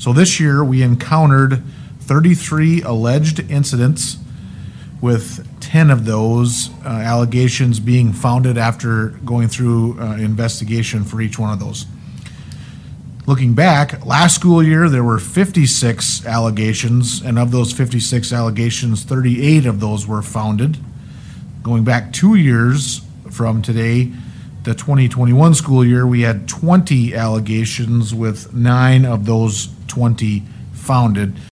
So this year we encountered 33 alleged incidents, with 10 of those allegations being founded after going through investigation for each one of those. Looking back, last school year there were 56 allegations, and of those 56 allegations, 38 of those were founded. Going back 2 years from today, the 2021 school year, we had 20 allegations with 9 of those 20 founded.